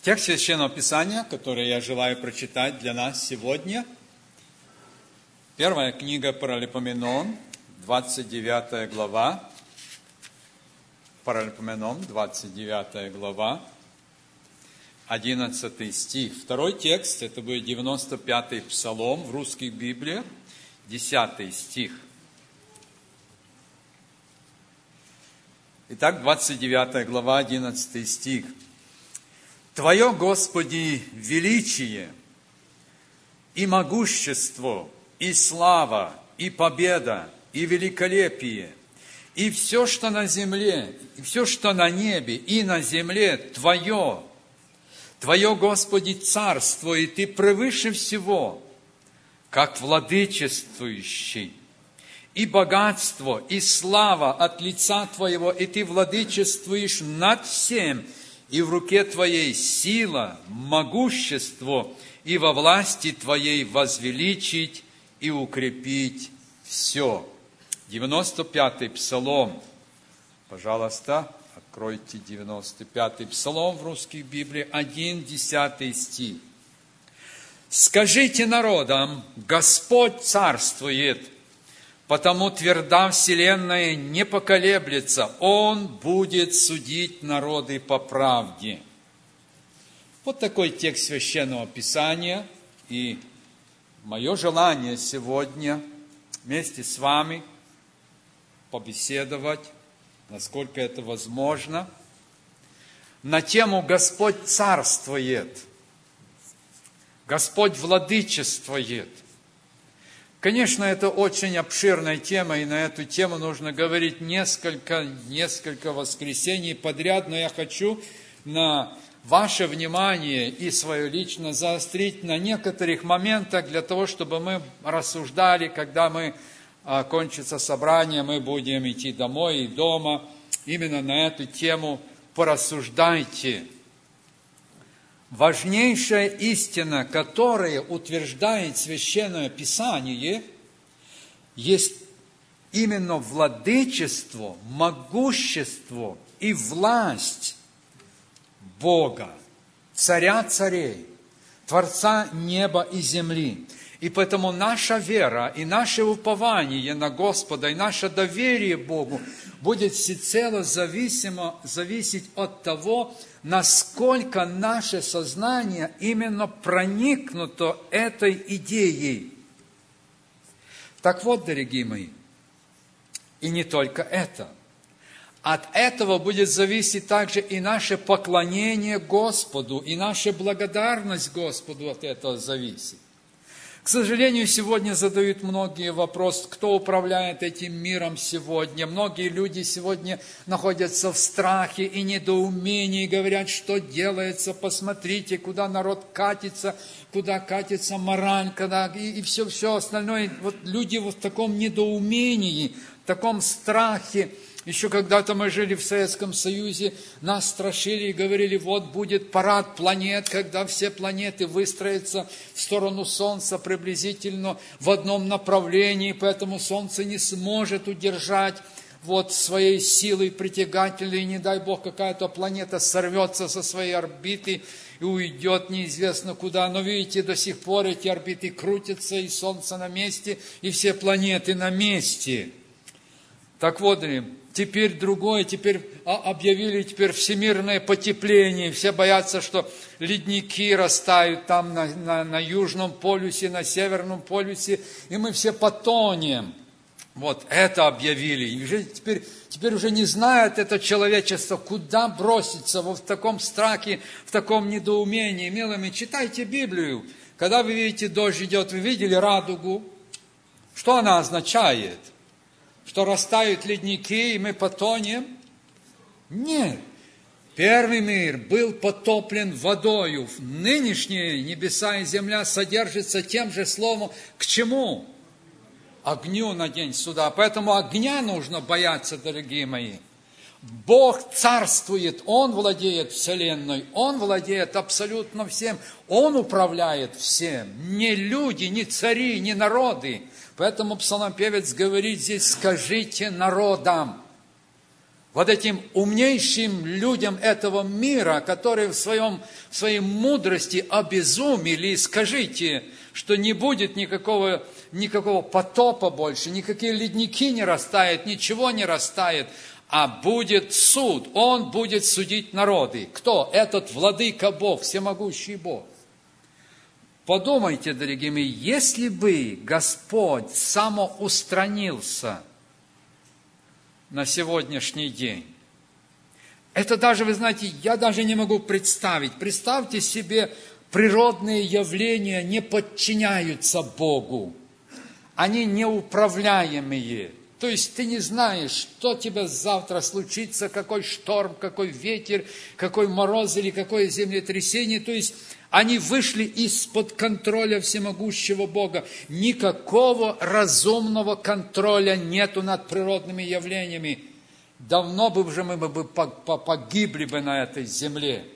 Текст Священного Писания, который я желаю прочитать для нас сегодня. Первая книга Паралипоменон, 29 глава. Паралипоменон, 29 глава, 11 стих. Второй текст, это будет 95-й Псалом в русских Библиях, 10 стих. Итак, 29 глава, 11 стих. «Твое, Господи, величие, и могущество, и слава, и победа, и великолепие, и все, что на земле, и все, что на небе, и на земле, Твое, Господи, царство, и Ты превыше всего, как владычествующий, и богатство, и слава от лица Твоего, и Ты владычествуешь над всем, и в руке Твоей сила, могущество, и во власти Твоей возвеличить и укрепить все». 95-й Псалом. Пожалуйста, откройте 95-й Псалом в русских Библиях, 1-10 стих. «Скажите народам, Господь царствует, потому тверда вселенная не поколеблется, Он будет судить народы по правде». Вот такой текст Священного Писания. И мое желание сегодня вместе с вами побеседовать, насколько это возможно, на тему «Господь царствует», «Господь владычествует». Конечно, это очень обширная тема, и на эту тему нужно говорить несколько воскресений подряд, но я хочу на ваше внимание и свое лично заострить на некоторых моментах для того, чтобы мы рассуждали, когда кончится собрание, мы будем идти домой и дома. Именно на эту тему порассуждайте. Важнейшая истина, которая утверждает Священное Писание, есть именно владычество, могущество и власть Бога, Царя царей, Творца неба и земли. И поэтому наша вера и наше упование на Господа, и наше доверие Богу будет всецело зависеть от того, насколько наше сознание именно проникнуто этой идеей. Так вот, дорогие мои, и не только это. От этого будет зависеть также и наше поклонение Господу, и наша благодарность Господу от этого зависит. К сожалению, сегодня задают многие вопросы, кто управляет этим миром сегодня. Многие люди сегодня находятся в страхе и недоумении, говорят, что делается, посмотрите, куда народ катится, куда катится мораль, и все остальное. Вот люди вот в таком недоумении, в таком страхе. Еще когда-то мы жили в Советском Союзе, нас страшили и говорили, вот будет парад планет, когда все планеты выстроятся в сторону Солнца приблизительно в одном направлении, поэтому Солнце не сможет удержать своей силой притягательной, и не дай Бог какая-то планета сорвется со своей орбиты и уйдет неизвестно куда. Но видите, до сих пор эти орбиты крутятся, и Солнце на месте, и все планеты на месте. Так вот, теперь объявили всемирное потепление. Все боятся, что ледники растают там на Южном полюсе, на Северном полюсе, и мы все потонем. Вот это объявили. И теперь уже не знает это человечество, куда броситься в таком страхе, в таком недоумении. Милыми, читайте Библию. Когда вы видите, дождь идет, вы видели радугу? Что она означает? Что растают ледники, и мы потонем? Нет. Первый мир был потоплен водою. Нынешние небеса и земля содержатся тем же словом. К чему? Огню на день суда. Поэтому огня нужно бояться, дорогие мои. Бог царствует, Он владеет вселенной, Он владеет абсолютно всем, Он управляет всем. Не люди, не цари, не народы. Поэтому псалмопевец говорит здесь, скажите народам. вот этим умнейшим людям этого мира, которые в своей мудрости обезумели, скажите, что не будет никакого потопа больше, никакие ледники не растают, ничего не растает, а будет суд, Он будет судить народы. Кто? Этот владыка Бог, всемогущий Бог. Подумайте, дорогие мои, если бы Господь самоустранился на сегодняшний день, это даже, вы знаете, я даже не могу представить. Представьте себе, природные явления не подчиняются Богу. Они неуправляемые. То есть ты не знаешь, что тебе завтра случится, какой шторм, какой ветер, какой мороз или какое землетрясение. То есть они вышли из-под контроля всемогущего Бога. Никакого разумного контроля нету над природными явлениями. Давно бы уже мы бы погибли бы на этой земле.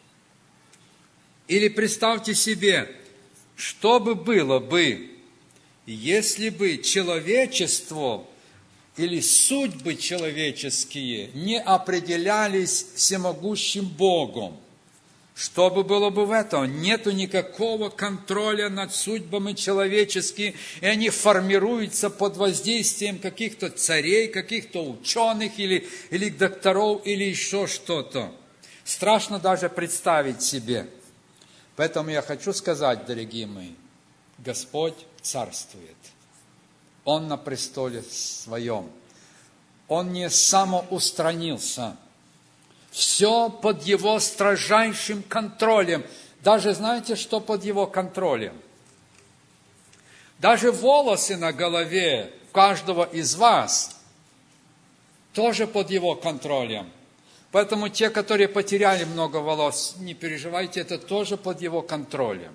Или представьте себе, что бы было бы, если бы человечество или судьбы человеческие не определялись всемогущим Богом. Что бы было бы в этом? Нету никакого контроля над судьбами человеческими, и они формируются под воздействием каких-то царей, каких-то ученых, или докторов, или еще что-то. Страшно даже представить себе. Поэтому я хочу сказать, дорогие мои, Господь царствует. Он на престоле своем. Он не самоустранился. Все под Его строжайшим контролем. Даже знаете, что под Его контролем? Даже волосы на голове каждого из вас тоже под Его контролем. Поэтому те, которые потеряли много волос, не переживайте, это тоже под Его контролем.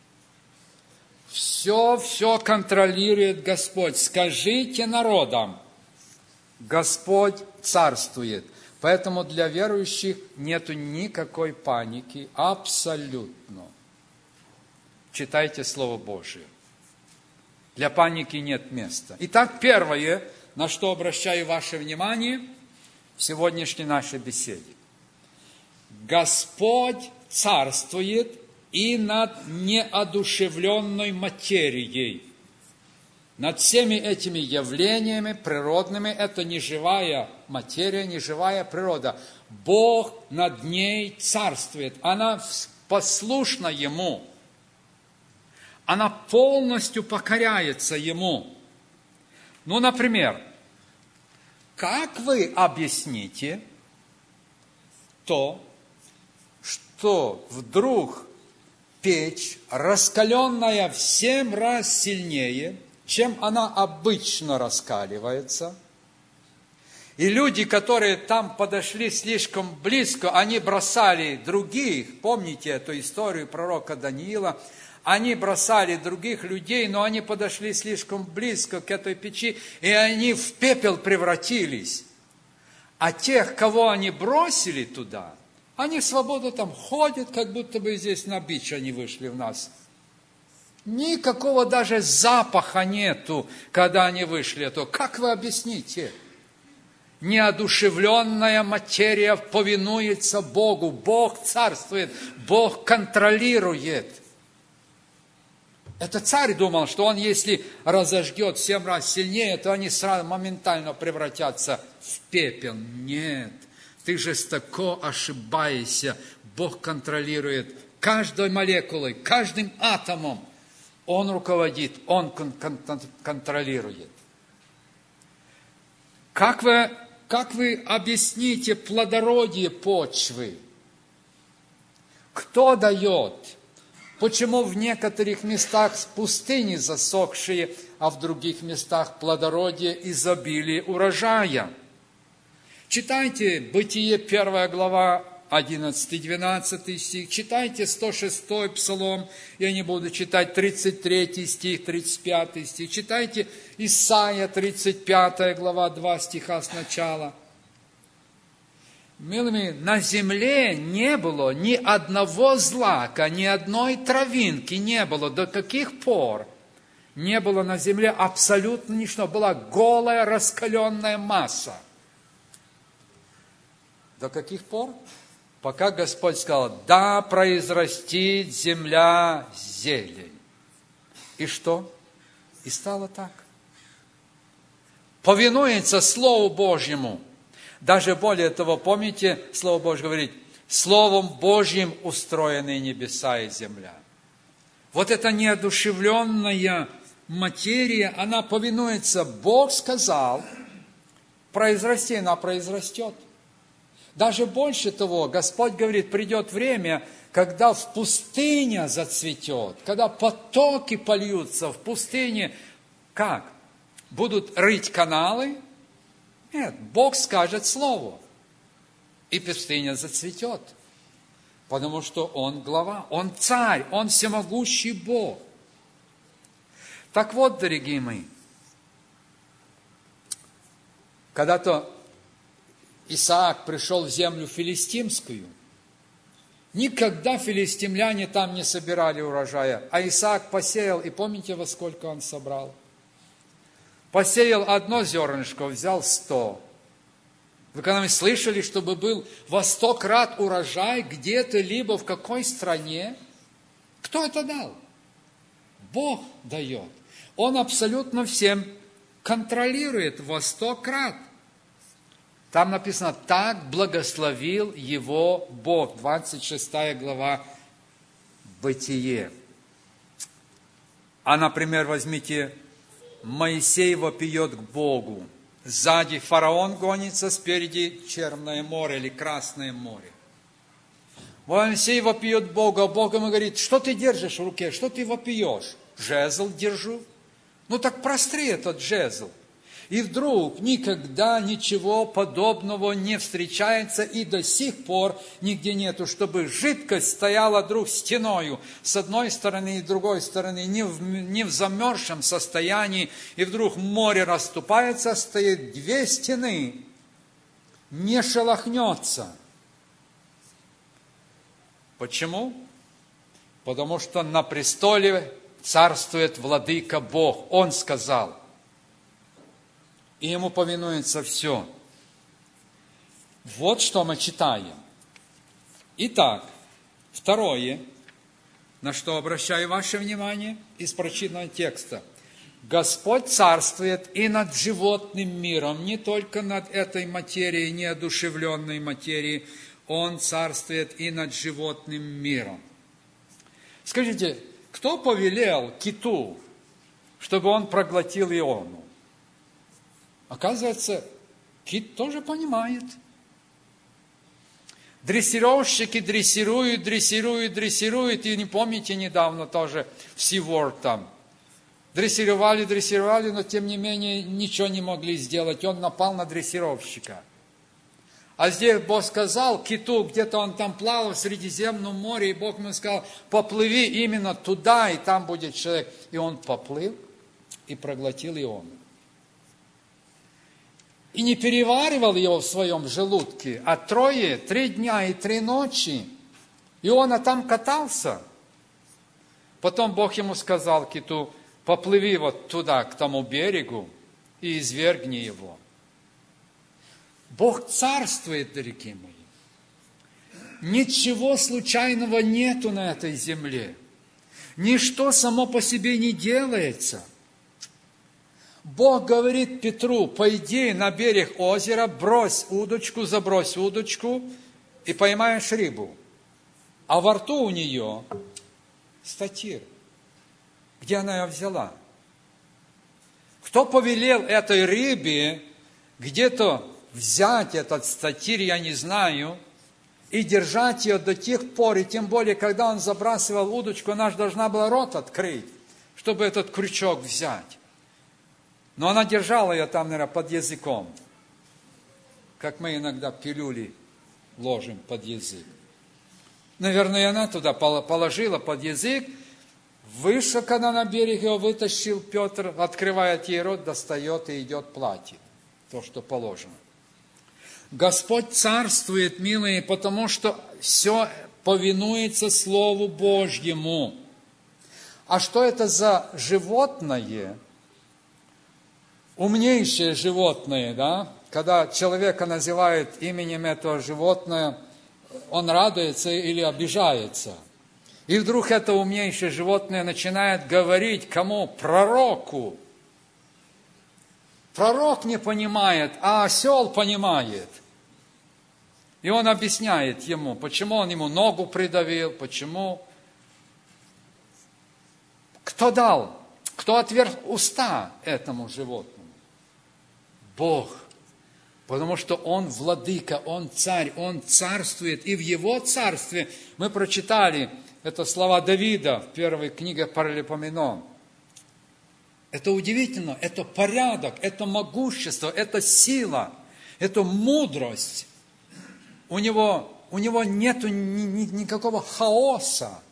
Все контролирует Господь. Скажите народам, Господь царствует. Поэтому для верующих нету никакой паники, абсолютно. Читайте Слово Божие. Для паники нет места. Итак, первое, на что обращаю ваше внимание в сегодняшней нашей беседе. Господь царствует и над неодушевленной материей. Над всеми этими явлениями природными, это не живая материя, не живая природа. Бог над ней царствует. Она послушна Ему. Она полностью покоряется Ему. Ну, например, как вы объясните то, что вдруг печь, раскаленная в 7 раз сильнее, чем она обычно раскаливается. И люди, которые там подошли слишком близко, они бросали других, помните эту историю пророка Даниила, они бросали других людей, но они подошли слишком близко к этой печи, и они в пепел превратились. А тех, кого они бросили туда, они свободно там ходят, как будто бы здесь на бич они вышли в нас. Никакого даже запаха нету, когда они вышли. То как вы объясните? Неодушевленная материя повинуется Богу. Бог царствует, Бог контролирует. Это царь думал, что он, если разожгет 7 раз сильнее, то они сразу моментально превратятся в пепел. Нет, ты жестоко ошибаешься. Бог контролирует каждой молекулой, каждым атомом. Он руководит, Он контролирует. Как вы объясните плодородие почвы? Кто дает? Почему в некоторых местах пустыни засохшие, а в других местах плодородие, изобилие урожая? Читайте Бытие 1 глава, 11-12 стих, читайте 106-й псалом, я не буду читать 33 стих, 35 стих, читайте Исайя 35 глава, 2 стиха сначала. Милыми, на земле не было ни одного злака, ни одной травинки не было. До каких пор не было на земле абсолютно ничего? Была голая раскаленная масса. До каких пор? Пока Господь сказал, да произрастит земля зелень. И что? И стало так. Повинуется Слову Божьему. Даже более того, помните, Слово Божье говорит, Словом Божьим устроены небеса и земля. Вот эта неодушевленная материя, она повинуется. Бог сказал, произрасти, она произрастет. Даже больше того, Господь говорит, придет время, когда в пустыне зацветет, когда потоки польются в пустыне. Как? Будут рыть каналы? Нет, Бог скажет слово, и пустыня зацветет. Потому что Он глава, Он царь, Он всемогущий Бог. Так вот, дорогие мои, когда-то Исаак пришел в землю филистимскую, никогда филистимляне там не собирали урожая, а Исаак посеял, и помните, во сколько он собрал? Посеял одно зернышко, взял 100. Вы когда-нибудь слышали, чтобы был во 100 крат урожай где-то, либо в какой стране? Кто это дал? Бог дает. Он абсолютно всем контролирует во 100 крат. Там написано, так благословил его Бог. 26 глава Бытие. А, например, возьмите, Моисей вопиет к Богу. Сзади фараон гонится, спереди Черное море или Красное море. Моисей вопиет к Богу, а Бог ему говорит, что ты держишь в руке, что ты вопиешь? Жезл держу. Ну так простри этот жезл. И вдруг никогда ничего подобного не встречается, и до сих пор нигде нету, чтобы жидкость стояла вдруг стеною с одной стороны и с другой стороны, не в замерзшем состоянии, и вдруг море расступается, стоит 2 стены, не шелохнется. Почему? Потому что на престоле царствует владыка Бог. Он сказал. И ему повинуется все. Вот что мы читаем. Итак, второе, на что обращаю ваше внимание из прочитанного текста. Господь царствует и над животным миром, не только над этой материей, неодушевленной материей. Он царствует и над животным миром. Скажите, кто повелел киту, чтобы он проглотил Иону? Оказывается, кит тоже понимает. Дрессировщики дрессируют. И не помните, недавно тоже в SeaWorld там. Дрессировали, но тем не менее ничего не могли сделать. Он напал на дрессировщика. А здесь Бог сказал киту, где-то он там плавал в Средиземном море, и Бог ему сказал, поплыви именно туда, и там будет человек. И он поплыл и проглотил Иону. И не переваривал его в своем желудке, а 3 дня и 3 ночи. Иона там катался. Потом Бог ему сказал киту, поплыви вот туда, к тому берегу, и извергни его. Бог царствует, дорогие мои. Ничего случайного нету на этой земле. Ничто само по себе не делается. Бог говорит Петру, пойди на берег озера, брось удочку, забрось удочку и поймаешь рыбу. А во рту у нее статир. Где она ее взяла? Кто повелел этой рыбе где-то взять этот статир, я не знаю, и держать ее до тех пор, и тем более, когда он забрасывал удочку, она же должна была рот открыть, чтобы этот крючок взять. Но она держала ее там, наверное, под языком, как мы иногда пилюли ложим под язык. Наверное, она туда положила под язык, вышел, когда на берег его вытащил Петр, открывает ей рот, достает и идет платит то, что положено. Господь царствует, милые, потому что все повинуется Слову Божьему. А что это за животное? Умнейшее животное, да? когда человека называют именем этого животного, он радуется или обижается. И вдруг это умнейшее животное начинает говорить кому? Пророку. Пророк не понимает, а осел понимает. И он объясняет ему, почему он ему ногу придавил, почему. Кто дал? Кто отверг уста этому животному? Бог. Потому что Он владыка, Он царь, Он царствует. И в Его царстве мы прочитали это слова Давида в первой книге Паралипоменон. Это удивительно, это порядок, это могущество, это сила, это мудрость. У него нет никакого хаоса.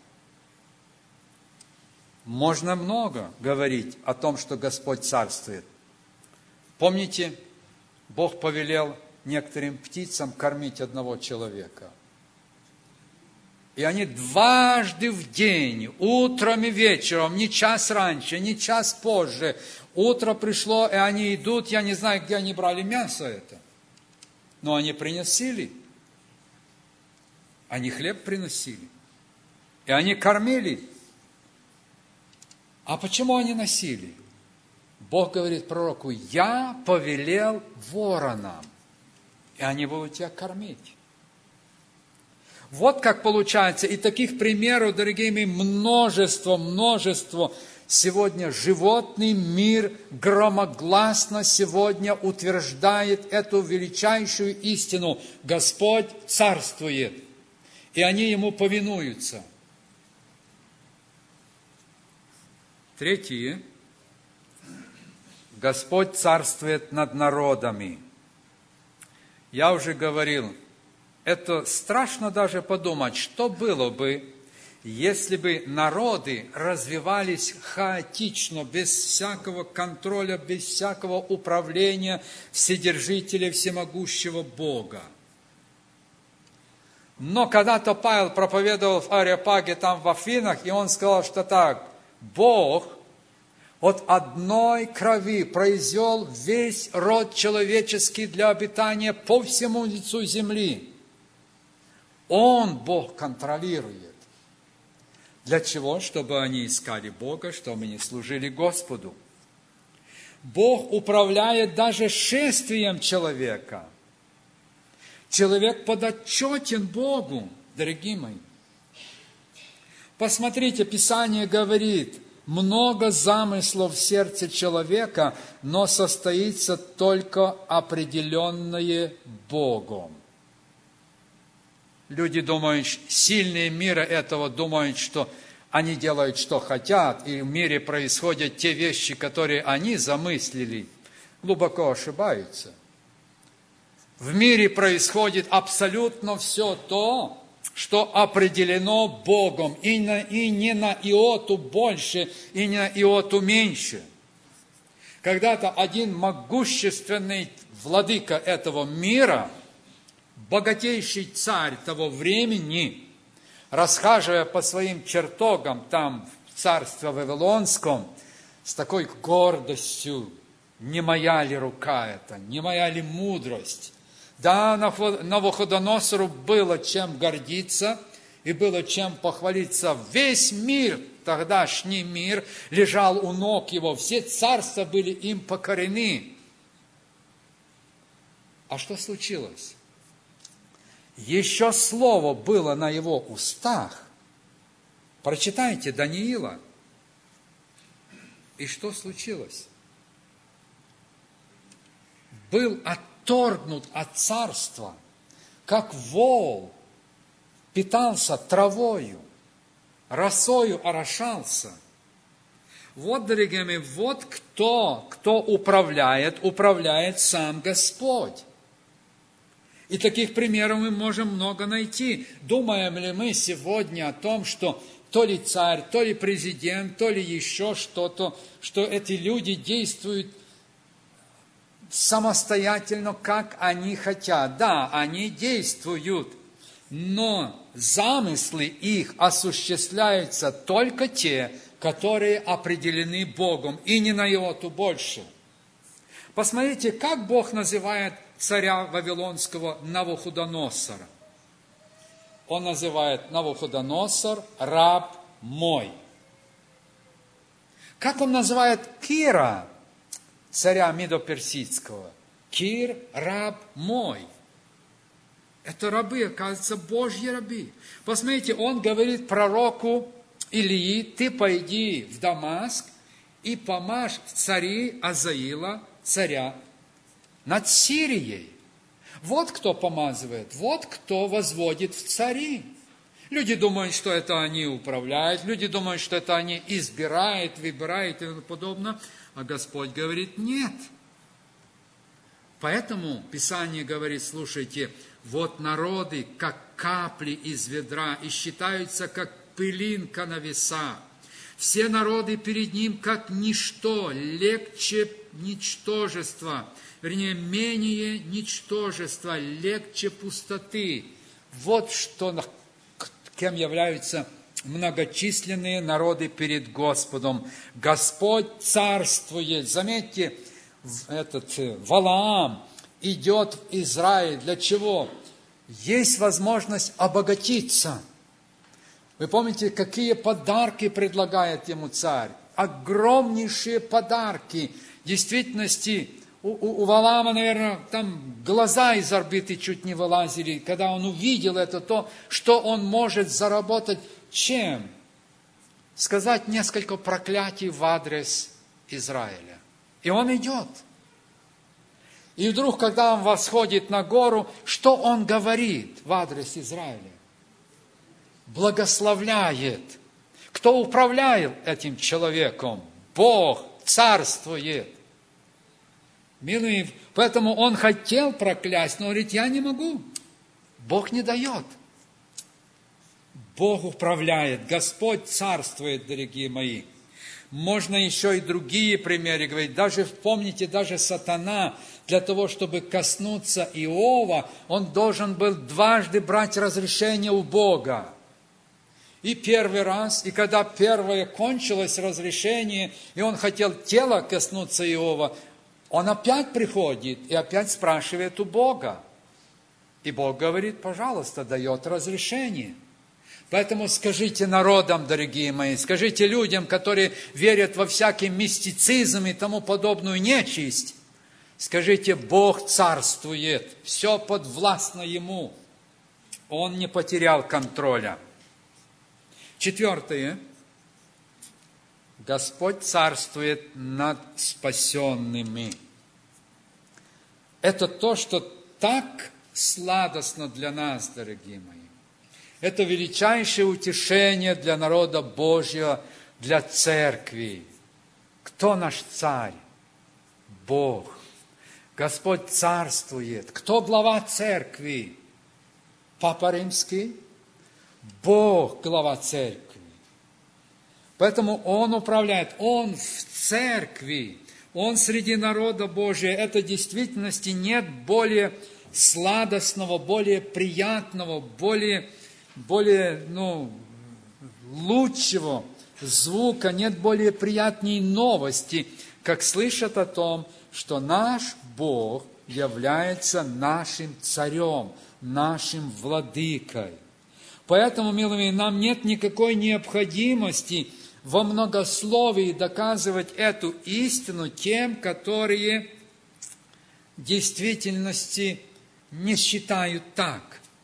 Можно много говорить о том, что Господь царствует. Помните, Бог повелел некоторым птицам кормить одного человека. И они дважды в день, утром и вечером, не час раньше, не час позже, утро пришло, и они идут, я не знаю, где они брали мясо это, но они приносили. Они хлеб приносили. И они кормили. А почему они носили? Бог говорит пророку, я повелел воронам, и они будут тебя кормить. Вот как получается. И таких примеров, дорогие мои, множество. Сегодня животный мир громогласно сегодня утверждает эту величайшую истину. Господь царствует, и они Ему повинуются. Третье. Господь царствует над народами. Я уже говорил, это страшно даже подумать, что было бы, если бы народы развивались хаотично, без всякого контроля, без всякого управления Вседержителя, Всемогущего Бога. Но когда-то Павел проповедовал в Ареопаге, там в Афинах, и он сказал, что так, Бог от одной крови произвел весь род человеческий для обитания по всему лицу земли. Он, Бог, контролирует. Для чего? Чтобы они искали Бога, чтобы они служили Господу. Бог управляет даже шествием человека. Человек подотчетен Богу, дорогие мои. Посмотрите, Писание говорит, много замыслов в сердце человека, но состоится только определенное Богом. Люди думают, сильные мира этого думают, что они делают, что хотят, и в мире происходят те вещи, которые они замыслили. Глубоко ошибаются. В мире происходит абсолютно все то, что определено Богом, и не на иоту больше, и не на иоту меньше. Когда-то один могущественный владыка этого мира, богатейший царь того времени, расхаживая по своим чертогам там в царстве Вавилонском, с такой гордостью, не моя ли рука это, не моя ли мудрость? Да, Навуходоносору было чем гордиться и было чем похвалиться. Весь мир, тогдашний мир, лежал у ног его, все царства были им покорены. А что случилось? Еще слово было на его устах. Прочитайте Даниила. И что случилось? Был отторгнут от царства, как вол питался травою, росою орошался. Вот, дорогие мои, вот кто управляет сам Господь. И таких примеров мы можем много найти. Думаем ли мы сегодня о том, что то ли царь, то ли президент, то ли еще что-то, что эти люди действуют самостоятельно, как они хотят. Да, они действуют, но замыслы их осуществляются только те, которые определены Богом, и не на иоту больше. Посмотрите, как Бог называет царя Вавилонского Навуходоносора. Он называет Навуходоносор раб мой. Как он называет Кира, царя Медоперсидского? Кир раб мой. Это рабы, оказывается, Божьи рабы. Посмотрите, он говорит пророку Илии: ты пойди в Дамаск и помажь в цари Азаила, царя, над Сирией. Вот кто помазывает, вот кто возводит в цари. Люди думают, что это они управляют, люди думают, что это они избирают, выбирают и тому подобное, а Господь говорит: нет. Поэтому Писание говорит: слушайте, вот народы, как капли из ведра, и считаются, как пылинка на весах. Все народы перед Ним, как ничто, легче ничтожества, вернее, менее ничтожества, легче пустоты. Вот что, кем являются многочисленные народы перед Господом. Господь царствует. Заметьте, Валаам идет в Израиль. Для чего? Есть возможность обогатиться. Вы помните, какие подарки предлагает ему царь? Огромнейшие подарки. В действительности, у Валаама, наверное, там глаза из орбиты чуть не вылазили, когда он увидел это, то, что он может заработать чем? Сказать несколько проклятий в адрес Израиля. И он идет. И вдруг, когда он восходит на гору, что он говорит в адрес Израиля? Благословляет. Кто управляет этим человеком? Бог царствует. Милые, поэтому он хотел проклясть, но говорит: я не могу. Бог не дает. Бог управляет, Господь царствует, дорогие мои. Можно еще и другие примеры говорить. Даже, помните, даже сатана, для того, чтобы коснуться Иова, он должен был дважды брать разрешение у Бога. И первый раз, и когда первое кончилось разрешение, и он хотел тела коснуться Иова, он опять приходит и опять спрашивает у Бога. И Бог говорит: пожалуйста, дает разрешение. Поэтому скажите народам, дорогие мои, скажите людям, которые верят во всякий мистицизм и тому подобную нечисть, скажите: Бог царствует, все подвластно Ему. Он не потерял контроля. Четвертое. Господь царствует над спасенными. Это то, что так сладостно для нас, дорогие мои. Это величайшее утешение для народа Божьего, для церкви. Кто наш царь? Бог. Господь царствует. Кто глава церкви? Папа Римский? Бог глава церкви. Поэтому Он управляет. Он в церкви. Он среди народа Божия. Это в действительности нет более сладостного, более приятного, более лучшего звука, нет более приятней новости, как слышат о том, что наш Бог является нашим царем, нашим владыкой. Поэтому, милые, нам нет никакой необходимости во многословии доказывать эту истину тем, которые в действительности не считают так.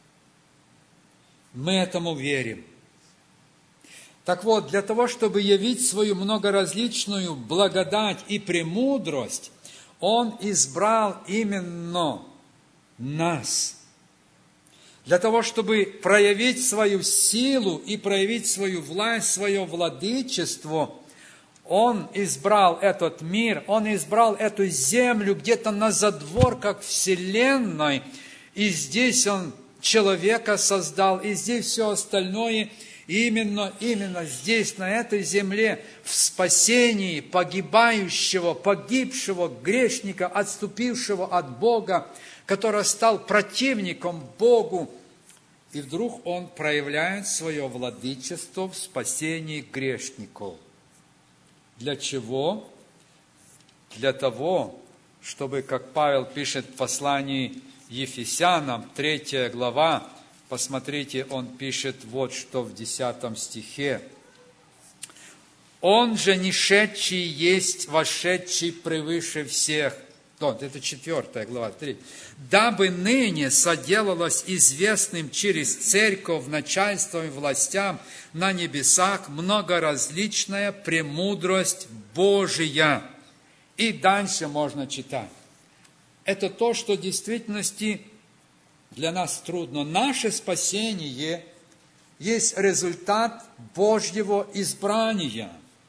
Мы этому верим. Так вот, для того, чтобы явить свою многоразличную благодать и премудрость, Он избрал именно нас. Для того, чтобы проявить свою силу и проявить свою власть, свое владычество, Он избрал этот мир, Он избрал эту землю где-то на задворках Вселенной, и здесь Он человека создал, и здесь все остальное, именно здесь, на этой земле, в спасении погибающего, погибшего грешника, отступившего от Бога, который стал противником Богу, и вдруг Он проявляет свое владычество в спасении грешников. Для чего? Для того, чтобы, как Павел пишет в послании Ефесянам, 3 глава, посмотрите, он пишет вот что в 10 стихе. «Он же не шедший есть вошедший превыше всех». Это 4 глава, 3. «Дабы ныне соделалось известным через церковь начальством и властям на небесах многоразличная премудрость Божия». И дальше можно читать. Это то, что в действительности для нас трудно. Наше спасение есть результат Божьего избрания.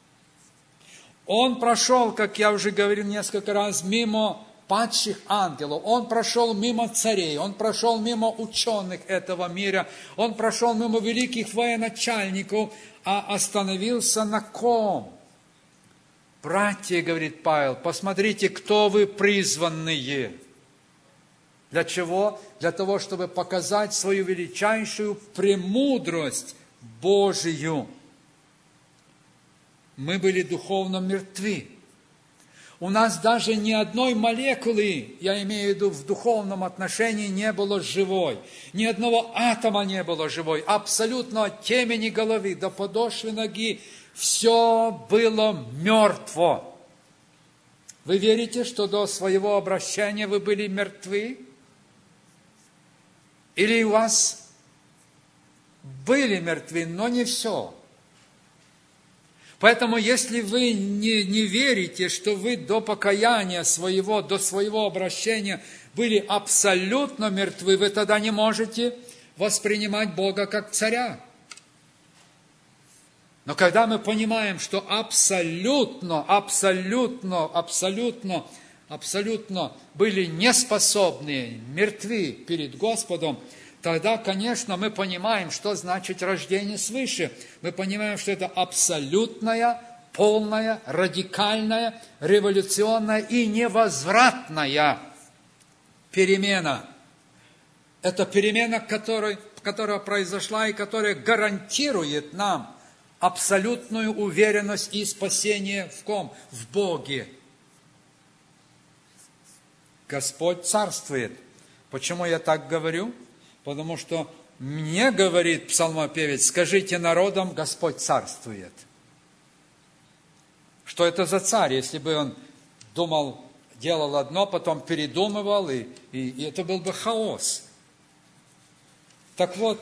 Он прошел, как я уже говорил несколько раз, мимо падших ангелов, он прошел мимо царей, он прошел мимо ученых этого мира, он прошел мимо великих военачальников, а остановился на ком? Братья, говорит Павел, посмотрите, кто вы призванные. Для чего? Для того, чтобы показать свою величайшую премудрость Божию. Мы были духовно мертвы. У нас даже ни одной молекулы, я имею в виду в духовном отношении, не было живой. Ни одного атома не было живой. Абсолютно от темени головы до подошвы ноги все было мертво. Вы верите, что до своего обращения вы были мертвы? Или у вас были мертвы, но не все? Поэтому, если вы не верите, что вы до покаяния своего, до своего обращения были абсолютно мертвы, вы тогда не можете воспринимать Бога как царя. Но когда мы понимаем, что абсолютно были неспособны, мертвы перед Господом, тогда, конечно, мы понимаем, что значит рождение свыше. Мы понимаем, что это абсолютная, полная, радикальная, революционная и невозвратная перемена. Это перемена, которая произошла и которая гарантирует нам абсолютную уверенность и спасение в ком? В Боге. Господь царствует. Почему я так говорю? Потому что мне говорит псалмопевец, скажите народам, Господь царствует. Что это за царь? Если бы он думал, делал одно, потом передумывал, и это был бы хаос. Так вот,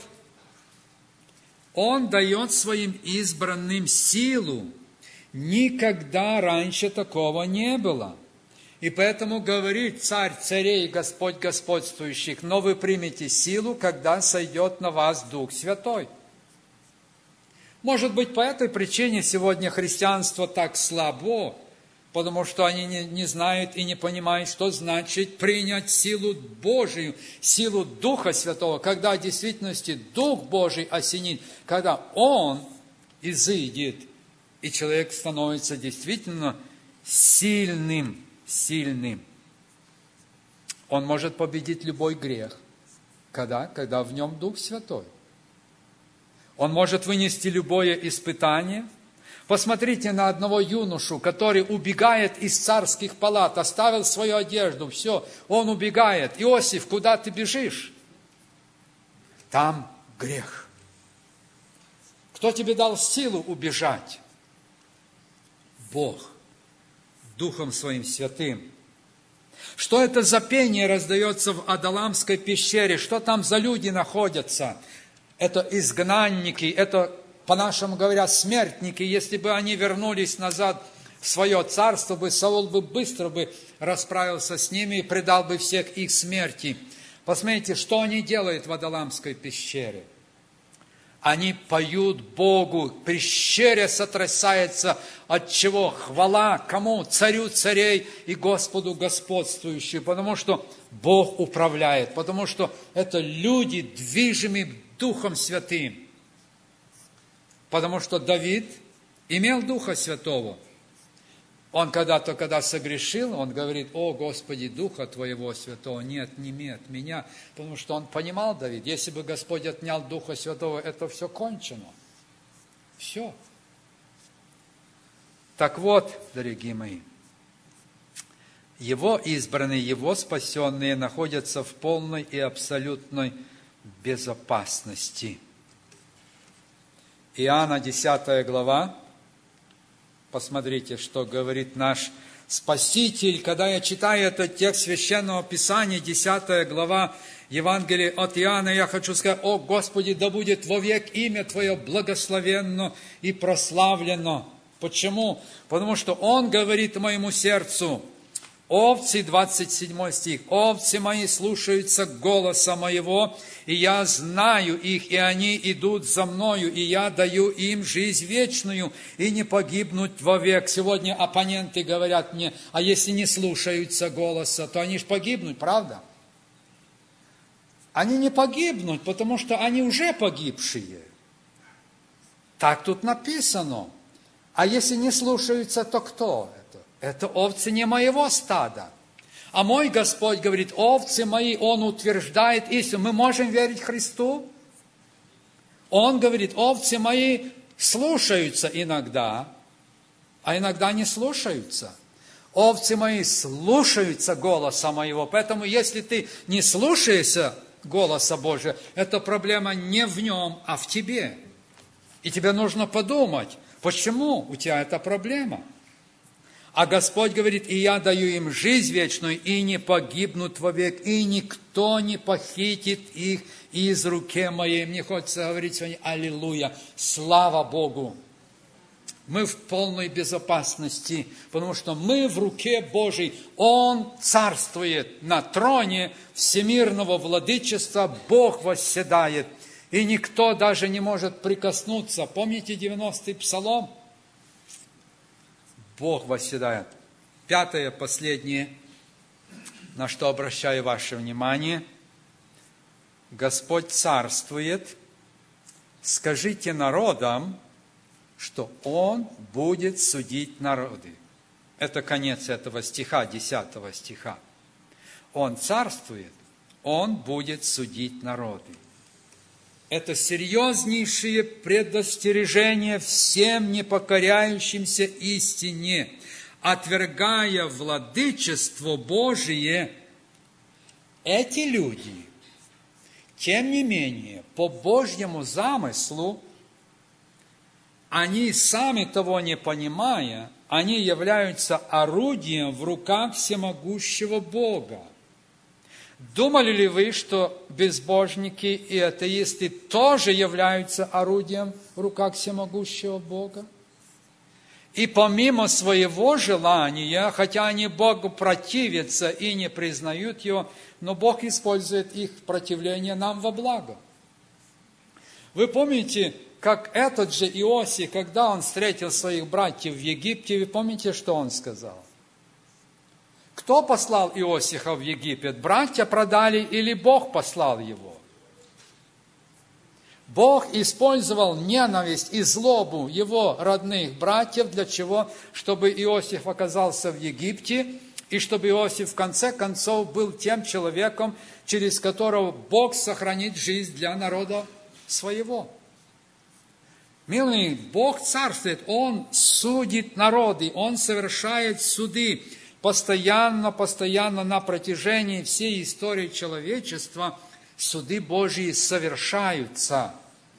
Он дает своим избранным силу. Никогда раньше такого не было. И поэтому говорит царь царей, Господь господствующих, но вы примете силу, когда сойдет на вас Дух Святой. Может быть, по этой причине сегодня христианство так слабо, потому что они не знают и не понимают, что значит принять силу Божию, силу Духа Святого, когда в действительности Дух Божий осенит, когда Он изыдет, и человек становится действительно сильным. Он может победить любой грех. Когда в нем Дух Святой. Он может вынести любое испытание. Посмотрите на одного юношу, который убегает из царских палат, оставил свою одежду, все, он убегает. Иосиф, куда ты бежишь? Там грех. Кто тебе дал силу убежать? Бог. Духом Своим Святым. Что это за пение раздается в Адаламской пещере? Что там за люди находятся? Это изгнанники, это, по-нашему говоря, смертники. Если бы они вернулись назад в свое царство, Саул бы быстро расправился с ними и предал бы всех их смерти. Посмотрите, что они делают в Адаламской пещере. Они поют Богу, пещера сотрясается, от чего? Хвала кому? Царю царей и Господу господствующему, потому что Бог управляет, потому что это люди, движимы Духом Святым. Потому что Давид имел Духа Святого. Он когда согрешил, он говорит: «О, Господи, Духа Твоего Святого нет меня». Потому что он понимал, Давид, если бы Господь отнял Духа Святого, это все кончено. Все. Так вот, дорогие мои, Его избранные, Его спасенные находятся в полной и абсолютной безопасности. Иоанна 10 глава. Посмотрите, что говорит наш Спаситель. Когда я читаю этот текст Священного Писания, 10 глава Евангелия от Иоанна, я хочу сказать: «О Господи, да будет вовек имя Твое благословенно и прославлено». Почему? Потому что Он говорит моему сердцу: овцы, 27 стих, овцы мои слушаются голоса моего, и я знаю их, и они идут за мною, и я даю им жизнь вечную, и не погибнуть вовек. Сегодня оппоненты говорят мне: а если не слушаются голоса, то они ж погибнут, правда? Они не погибнут, потому что они уже погибшие. Так тут написано. А если не слушаются, то кто это? Это овцы не моего стада. А мой Господь говорит: овцы мои, Он утверждает истину. Мы можем верить Христу? Он говорит: овцы мои слушаются иногда, а иногда не слушаются. Овцы мои слушаются голоса моего. Поэтому, если ты не слушаешься голоса Божия, эта проблема не в нем, а в тебе. И тебе нужно подумать, почему у тебя эта проблема. А Господь говорит: и я даю им жизнь вечную, и не погибнут вовек, и никто не похитит их из руки моей. Мне хочется говорить сегодня: аллилуйя, слава Богу. Мы в полной безопасности, потому что мы в руке Божьей. Он царствует на троне всемирного владычества, Бог восседает, и никто даже не может прикоснуться. Помните 90-й псалом? Бог восседает. 5-е, последнее, на что обращаю ваше внимание. Господь царствует. Скажите народам, что Он будет судить народы. Это конец этого стиха, 10 стиха. Он царствует, Он будет судить народы. Это серьезнейшее предостережение всем непокоряющимся истине, отвергая владычество Божие. Эти люди, тем не менее, по Божьему замыслу, они, сами того не понимая, они являются орудием в руках всемогущего Бога. Думали ли вы, что безбожники и атеисты тоже являются орудием в руках всемогущего Бога? И помимо своего желания, хотя они Богу противятся и не признают Его, но Бог использует их противление нам во благо. Вы помните, как этот же Иосиф, когда он встретил своих братьев в Египте, вы помните, что он сказал? Кто послал Иосифа в Египет? Братья продали или Бог послал его? Бог использовал ненависть и злобу его родных братьев. Для чего? Чтобы Иосиф оказался в Египте, и чтобы Иосиф в конце концов был тем человеком, через которого Бог сохранит жизнь для народа своего. Милый, Бог царствует, Он судит народы, Он совершает суды постоянно на протяжении всей истории человечества. Суды Божьи совершаются.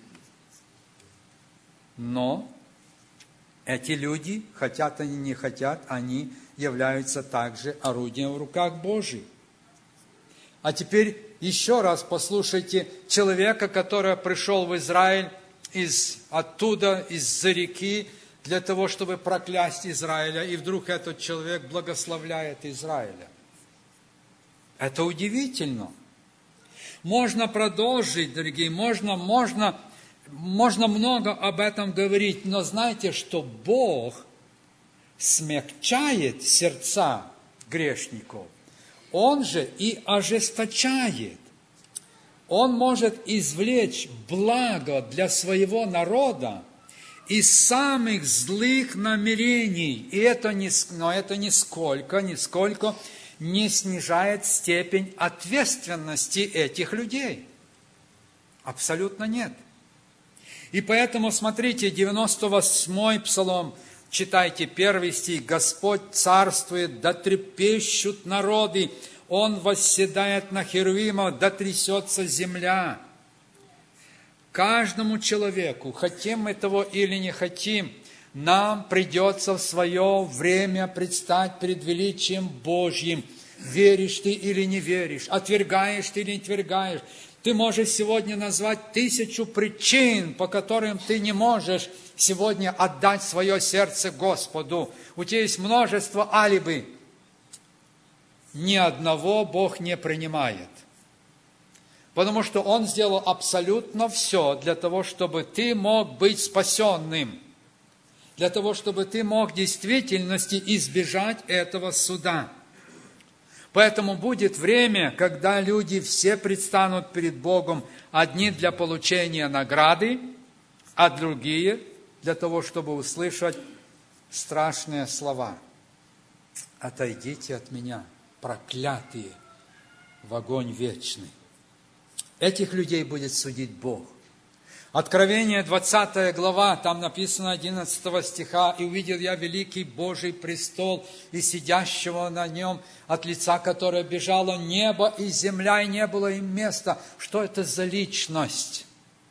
Но эти люди, хотят они, не хотят, они являются также орудием в руках Божьих. А теперь еще раз послушайте человека, который пришел в Израиль оттуда, из-за реки, для того, чтобы проклясть Израиля, и вдруг этот человек благословляет Израиля. Это удивительно. Можно продолжить, дорогие, можно много об этом говорить, но знаете, что Бог смягчает сердца грешников, Он же и ожесточает. Он может извлечь благо для своего народа из самых злых намерений. И это нисколько не снижает степень ответственности этих людей. Абсолютно нет. И поэтому, смотрите, 98-й Псалом, Читайте 1 стих. «Господь царствует, да трепещут народы, Он восседает на херувимах, да трясется земля». Каждому человеку, хотим мы того или не хотим, нам придется в свое время предстать перед величием Божьим. Веришь ты или не веришь, отвергаешь ты или не отвергаешь. Ты можешь сегодня назвать 1000 причин, по которым ты не можешь сегодня отдать свое сердце Господу. У тебя есть множество алиби. Ни одного Бог не принимает. Потому что Он сделал абсолютно все для того, чтобы ты мог быть спасенным. Для того, чтобы ты мог в действительности избежать этого суда. Поэтому будет время, когда люди все предстанут перед Богом, одни для получения награды, а другие для того, чтобы услышать страшные слова. «Отойдите от меня, проклятые, в огонь вечный». Этих людей будет судить Бог. Откровение, 20 глава, там написано 11 стиха. «И увидел я великий Божий престол, и сидящего на нем, от лица которого бежало небо и земля, и не было им места». Что это за личность?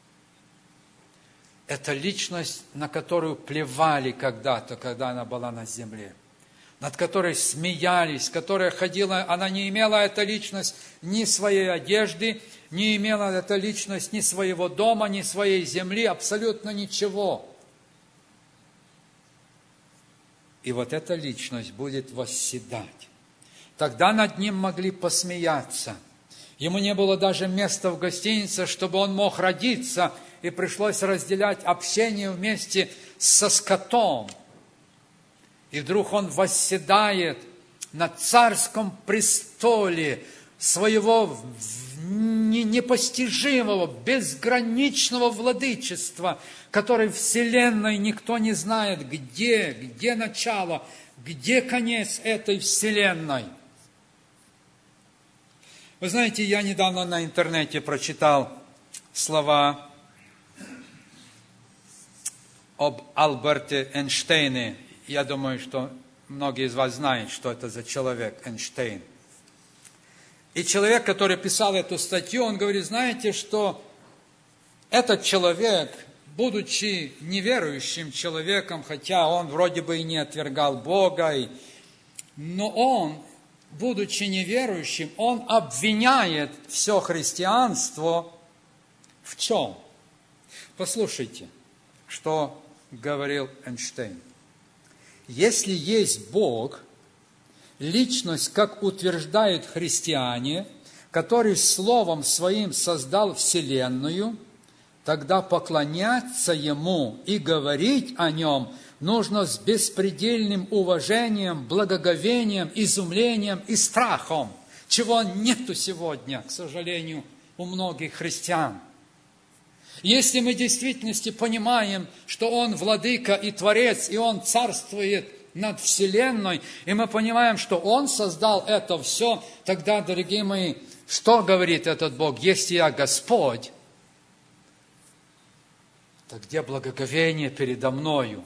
Это личность, на которую плевали когда-то, когда она была на земле. Над которой смеялись, которая ходила, она не имела, эта личность, ни своей одежды, не имела эта личность ни своего дома, ни своей земли, абсолютно ничего. И вот эта личность будет восседать. Тогда над ним могли посмеяться. Ему не было даже места в гостинице, чтобы он мог родиться, и пришлось разделять общение вместе со скотом. И вдруг он восседает на царском престоле своего непостижимого, безграничного владычества, который вселенной никто не знает, где начало, где конец этой вселенной. Вы знаете, я недавно на интернете прочитал слова об Альберте Эйнштейне. Я думаю, что многие из вас знают, что это за человек Эйнштейн. И человек, который писал эту статью, он говорит, знаете, что этот человек, будучи неверующим человеком, хотя он вроде бы и не отвергал Бога, но он, будучи неверующим, он обвиняет все христианство в чем? Послушайте, что говорил Эйнштейн. Если есть Бог, личность, как утверждают христиане, который Словом Своим создал Вселенную, тогда поклоняться Ему и говорить о Нем нужно с беспредельным уважением, благоговением, изумлением и страхом, чего нету сегодня, к сожалению, у многих христиан. Если мы в действительности понимаем, что Он владыка и творец, и Он царствует над вселенной, и мы понимаем, что Он создал это все, тогда, дорогие мои, что говорит этот Бог? Если я Господь, то где благоговение передо мною?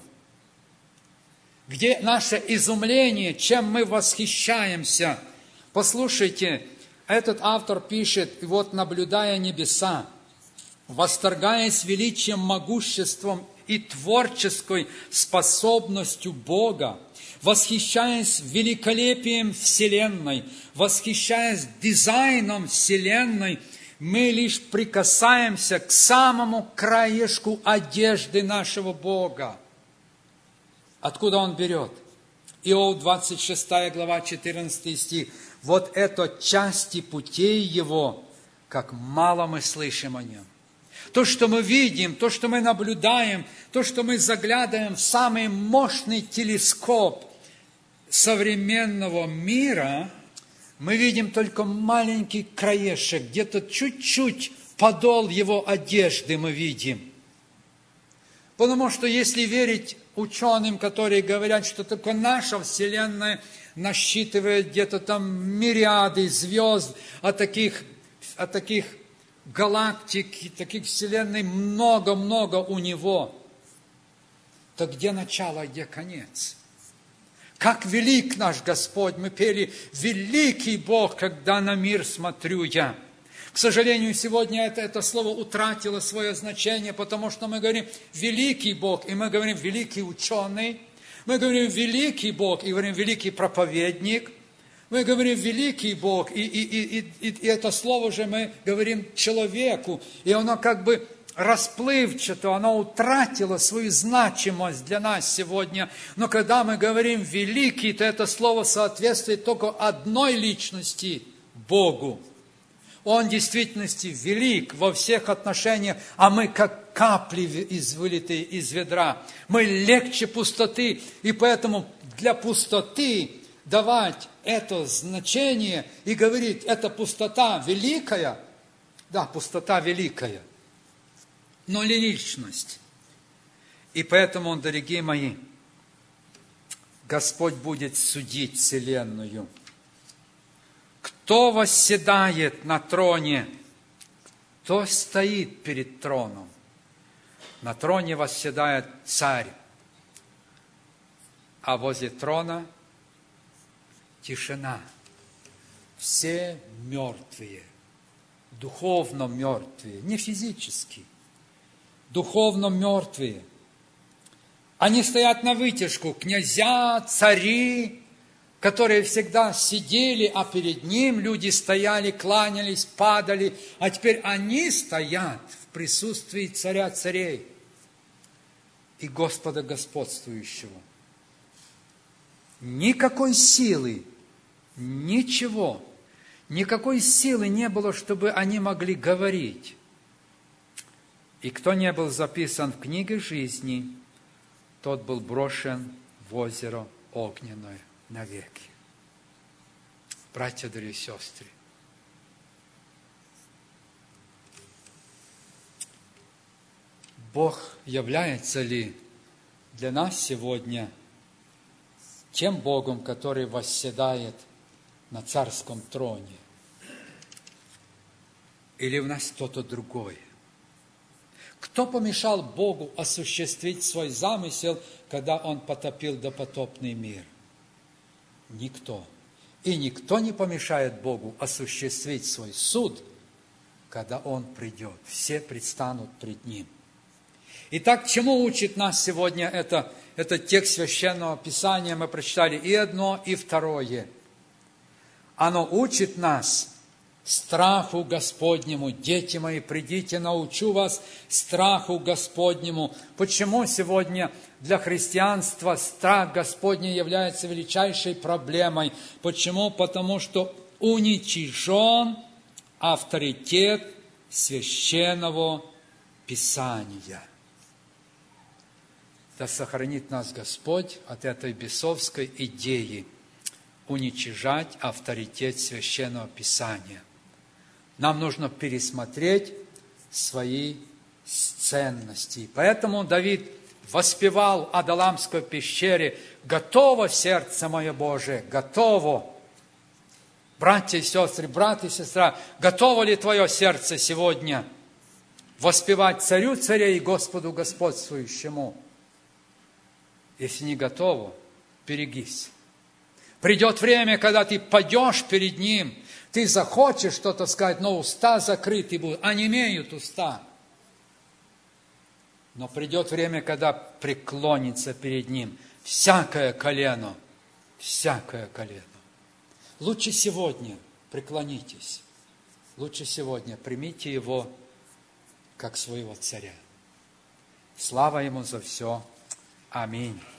Где наше изумление, чем мы восхищаемся? Послушайте, этот автор пишет, вот наблюдая небеса, восторгаясь величием, могуществом и творческой способностью Бога, восхищаясь великолепием Вселенной, восхищаясь дизайном Вселенной, мы лишь прикасаемся к самому краешку одежды нашего Бога. Откуда Он берет? Иов 26 глава, 14 стих. Вот это части путей Его, как мало мы слышим о Нем. То, что мы видим, то, что мы наблюдаем, то, что мы заглядываем в самый мощный телескоп современного мира, мы видим только маленький краешек, где-то чуть-чуть подол его одежды мы видим. Потому что если верить ученым, которые говорят, что только наша Вселенная насчитывает где-то там мириады звезд, а таких галактик, таких вселенной много-много у Него, то где начало, где конец? Как велик наш Господь! Мы пели «Великий Бог, когда на мир смотрю я». К сожалению, сегодня это слово утратило свое значение, потому что мы говорим «великий Бог», и мы говорим «великий ученый», мы говорим «великий Бог», и говорим «великий проповедник», мы говорим «великий Бог», и это слово же мы говорим человеку, и оно как бы расплывчато, оно утратило свою значимость для нас сегодня. Но когда мы говорим «великий», то это слово соответствует только одной личности – Богу. Он в действительности велик во всех отношениях, а мы как капли, вылитые из ведра. Мы легче пустоты, и поэтому для пустоты давать это значение и говорить, это пустота великая, да, пустота великая, но не личность. И поэтому, дорогие мои, Господь будет судить вселенную. Кто восседает на троне, кто стоит перед троном? На троне восседает царь, а возле трона тишина. Все мертвые, духовно мертвые, не физически, духовно мертвые. Они стоят на вытяжку, князья, цари, которые всегда сидели, а перед ним люди стояли, кланялись, падали, а теперь они стоят в присутствии царя царей и Господа господствующего. Никакой силы, ничего, никакой силы не было, чтобы они могли говорить. И кто не был записан в книге жизни, тот был брошен в озеро огненное навеки. Братья, дорогие сестры, Бог является ли для нас сегодня тем Богом, который восседает на царском троне? Или в нас кто-то другой? Кто помешал Богу осуществить свой замысел, когда Он потопил допотопный мир? Никто. И никто не помешает Богу осуществить свой суд, когда Он придет. Все предстанут пред Ним. Итак, чему учит нас сегодня этот текст Священного Писания? Мы прочитали и одно, и второе. Оно учит нас страху Господнему. Дети мои, придите, научу вас страху Господнему. Почему сегодня для христианства страх Господний является величайшей проблемой? Почему? Потому что уничижен авторитет Священного Писания. Да сохранит нас Господь от этой бесовской идеи уничижать авторитет Священного Писания. Нам нужно пересмотреть свои ценности. Поэтому Давид воспевал в Адаламской пещере: «Готово сердце мое Божие, готово». Братья и сестры, брат и сестра, готово ли твое сердце сегодня воспевать Царю царей и Господу господствующему? Если не готово, берегись. Придет время, когда ты падешь перед Ним, ты захочешь что-то сказать, но уста закрыты будут, онемеют уста. Но придет время, когда преклонится перед Ним всякое колено, всякое колено. Лучше сегодня преклонитесь, лучше сегодня примите Его как своего Царя. Слава Ему за все. Аминь.